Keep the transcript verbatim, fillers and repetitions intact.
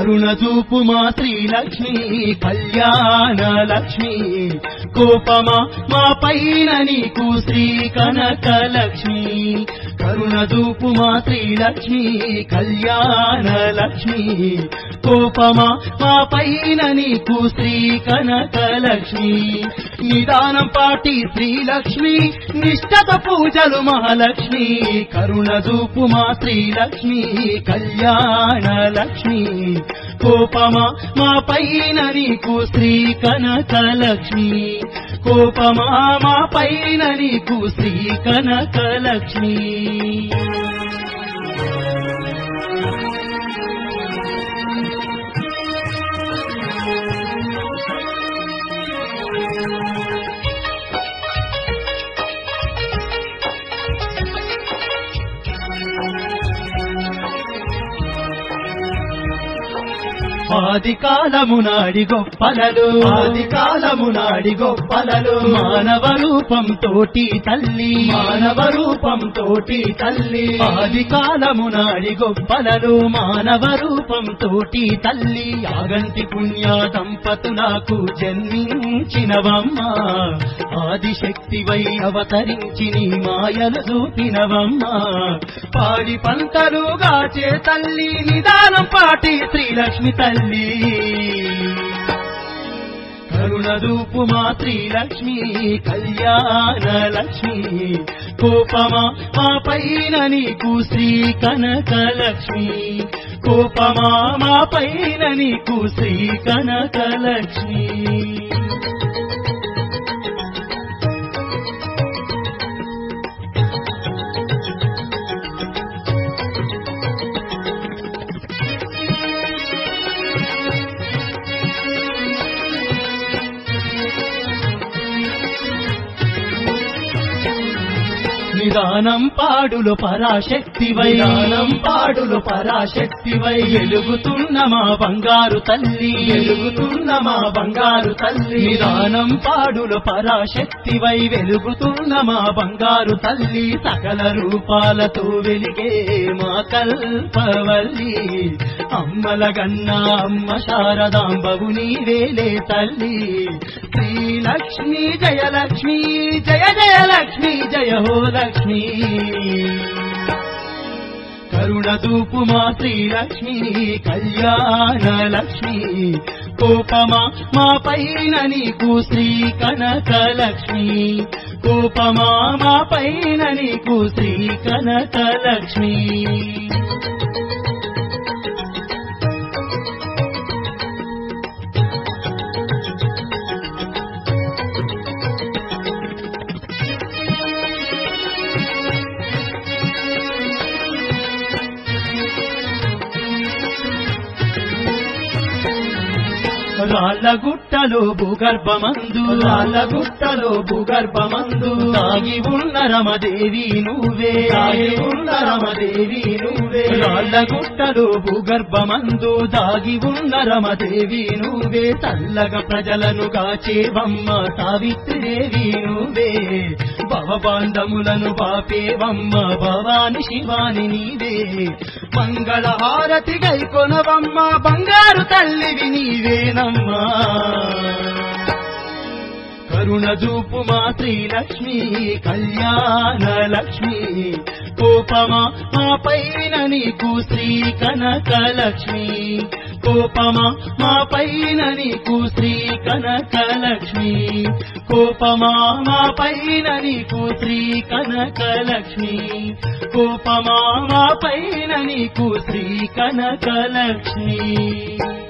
కరుణ చూపు మా శ్రీలక్ష్మి కళ్యాణ లక్ష్మి కోపమా మా పైన నీకు శ్రీ కనక లక్ష్మి కరుణ చూపు మా శ్రీలక్ష్మి కళ్యాణ లక్ష్మి కోపమా మా పైన నీకు శ్రీ కనక లక్ష్మి నిదానం పాటి శ్రీలక్ష్మి నిష్ఠత పూజలు మహాలక్ష్మి కరుణ చూపు మా శ్రీలక్ష్మి కళ్యాణ లక్ష్మి కోపమా మా పైన నీకు శ్రీ కనక లక్ష్మి కోపమా మా పైన నీకు శ్రీ కనక లక్ష్మి ఆది కాలమునాడి గొప్పలలు ఆది కాలమునాడి గొప్పలలు మానవ రూపం తోటి తల్లి మానవ రూపం తోటి తల్లి ఆది కాలమునాడి గొప్పలలు మానవ రూపం తోటి తల్లి యాగంటి పుణ్య దంపతులకు జన్మించినవమ్మ ఆదిశక్తివై అవతరించి నీ మాయలు చూపినవమ్మ పాడి పంటలు గాచే తల్లి నిదానం పాటి శ్రీలక్ష్మి తల్లి కరుణ రూపు మా శ్రీలక్ష్మి కళ్యాణ లక్ష్మి కోపమా మా పైన నీకు శ్రీ కనక లక్ష్మి కోపమా మా పైన నీకు శ్రీ కనక లక్ష్మి నిదానం పాడులు పరాశక్తివై నిదానం పాడులు పరాశక్తివై వెలుగుతున్న మా బంగారు తల్లి వెలుగుతున్న మా బంగారు తల్లి నిదానం పాడులు పరాశక్తివై వెలుగుతున్న మా బంగారు తల్లి సకల రూపాలతో వెలిగే మా కల్పవల్లి అమ్మల గన్నా అమ్మ శారదాంబవు నీవేలే తల్లి శ్రీలక్ష్మి జయలక్ష్మి జయ జయలక్ష్మి జయ హో లక్ష్మి కరుణ చూపు మా శ్రీలక్ష్మి కళ్యాణ లక్ష్మి కోపమా మా పైన నీకు శ్రీ కనక లక్ష్మి కోపమా మా పైన నీకు శ్రీ కనక లక్ష్మి రాళ్ళగుట్టలో భూగర్భమందు రాళ్ళగుట్టలో భూగర్భమందు దాగి ఉన్న రమదేవి నువ్వే దాగి ఉన్న రమదేవి నువ్వే రాళ్ళగుట్టలో భూగర్భమందు దాగి ఉన్న రమదేవి నువ్వే చల్లగా ప్రజలను కాచేవమ్మ సావిత్రిదేవి నువ్వే భవబాంధములను పాపేవమ్మ భవాని శివాని నీవే మంగళ హారతి గైకొనవమ్మ బంగారు తల్లివి నీవేనమ్మా కరుణ చూపు మా శ్రీలక్ష్మి కళ్యాణ లక్ష్మి కోపమా మా పైన నీకు శ్రీ కనక లక్ష్మి కోపమా మా పైన నీకు శ్రీ కనక లక్ష్మి కోపమా మా పైన నీకు శ్రీ కనక లక్ష్మి కోపమా మా పైన నీకు శ్రీ కనక లక్ష్మి